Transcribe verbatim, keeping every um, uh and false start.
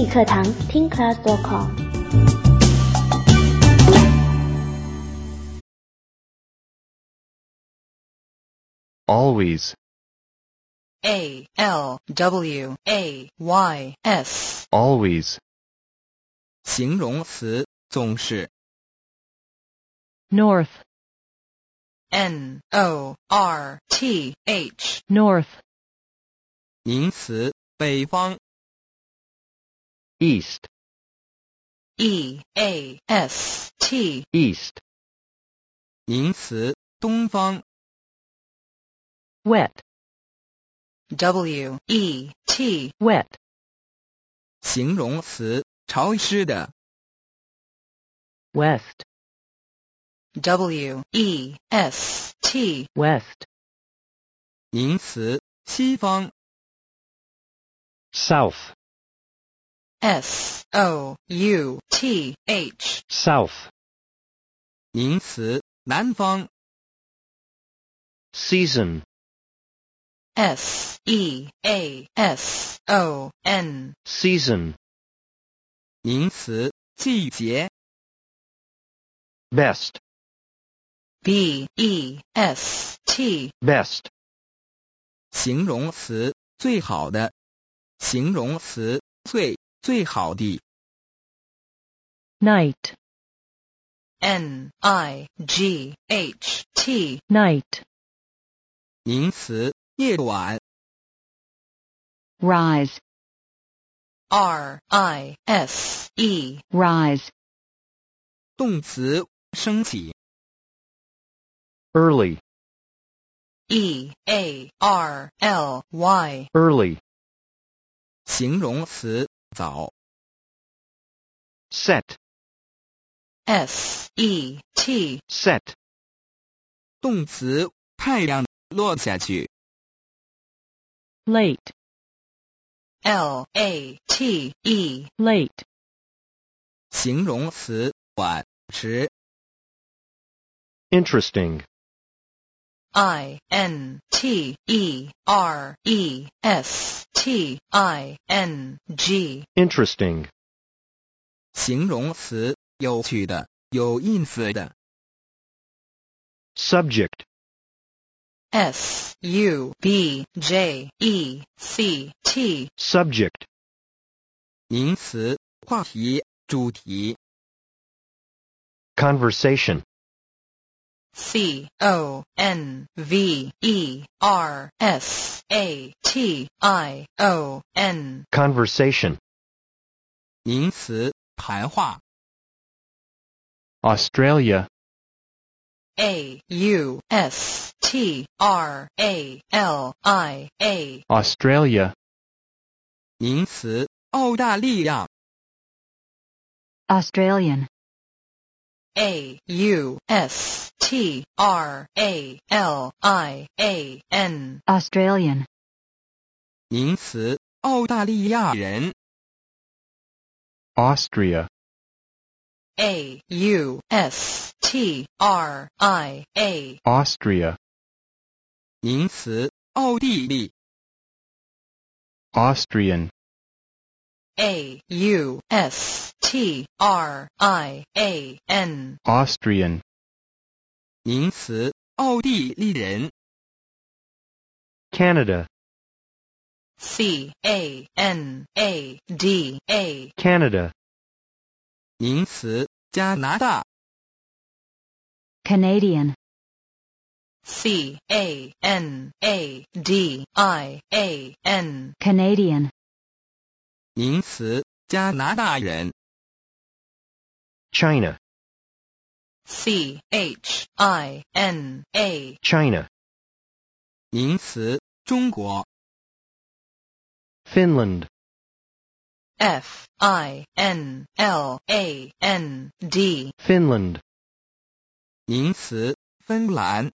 课堂听 class dot com。 Always. A L W A Y S. Always. 形容词，总是。 North. N O R T H. North. 名词，北方。 East. E A S T. East. 名词，东方。 Wet. W E T. Wet. 形容词，潮湿的。 West. W E S T. West. 名词，西方。 South. S O U T H. South. 名词，南方。 Season. S E A S O N. Season. 名词，季节。 Best. B E S T. Best. 形容词，最好的。形容词，最，最好的。 Night. N I G H T. Night. 名词，夜晚。 Rise. R I S E. Rise. 动词，升起。 Early. E A R L Y. Early. 形容词，早。 Set. S E T. Set. 动词，太阳落下去。 Late. L A T E. Late. 形容词，晚，迟。 Interesting. I N T E R E S T I N G. Interesting. 形容词，有趣的，有意思的。 Subject. S U B J E C T. Subject. 名词，话题，主题。 Conversation. C O N V E R S A T I O N. Conversation. 名词，谈话。 Australia. A U S T R A L I A. Australia. 名词，澳大利亚。 Australian. A U S T R A L I A N. Australian. 名词，澳大利亚人。 Austria. A U S T R I A. Austria. 名词，奥地利。 Austrian. A U S T R I A N. Austrian. 名词，奥地利人。 Canada. C A N A D A. Canada. 名词，加拿大。 Canadian. C A N A D I A N. Canadian. 名词，加拿大人。 China. C H I N A. China. 名词，中国。 Finland. F I N L A N D. Finland. 名词，芬兰。